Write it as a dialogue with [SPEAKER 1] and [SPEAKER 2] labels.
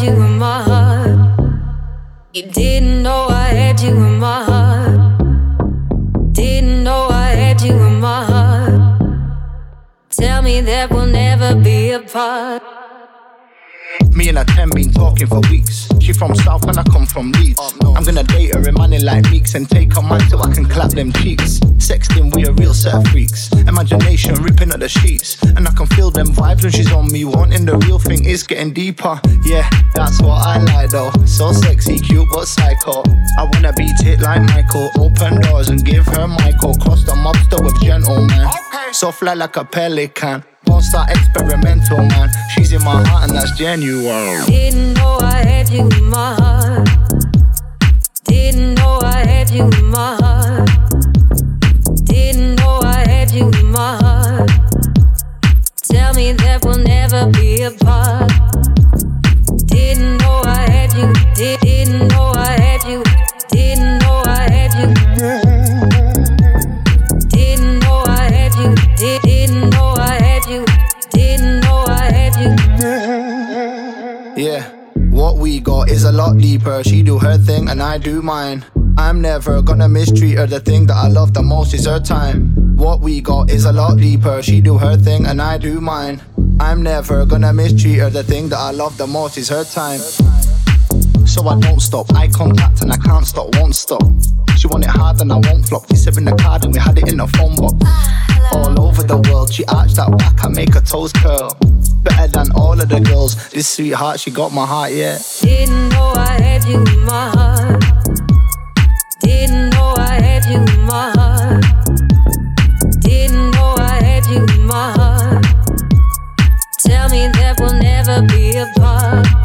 [SPEAKER 1] you in my heart. You didn't know I had you in my heart. Didn't know I had you in my heart. Tell me that we'll never be apart.
[SPEAKER 2] Me and her 10 been talking for weeks. She from South and I come from Leeds. I'm gonna date her in money like Meeks and take her mind so I can clap them cheeks. Sexting, we a real set of freaks. Imagination ripping at the sheets, and I can feel them vibes when she's on me. Wanting the real thing is getting deeper. Yeah, that's what I like though. So sexy, cute but psycho. I wanna beat it like Michael. Open doors and give her Michael. Cross the mobster with gentleman. So fly like a pelican. Won't start experimental, man. She's in my heart and that's genuine.
[SPEAKER 1] Didn't know I had you in my heart. Didn't know I had you in my heart. Didn't know I had you in my heart. Tell me that we'll never be apart. Didn't know I had you. Didn't know I had you. Didn't know I had you. Didn't know I had you. Didn't know I had you. Didn't know I had you.
[SPEAKER 2] Yeah, what we got is a lot deeper. She do her thing and I do mine. I'm never gonna mistreat her. The thing that I love the most is her time. What we got is a lot deeper. She do her thing and I do mine. I'm never gonna mistreat her. The thing that I love the most is her time. So I don't stop, eye contact and I can't stop, won't stop. She want it hard and I won't flop. We sip in the card and we had it in the phone box. All over the world, she arched that back, I make her toes curl. Better than all of the girls, this sweetheart, she got my heart, yeah.
[SPEAKER 1] Didn't know I had you in my heart. Didn't know I had you in my heart. Didn't know I had you in my heart. Tell me that we'll never be apart.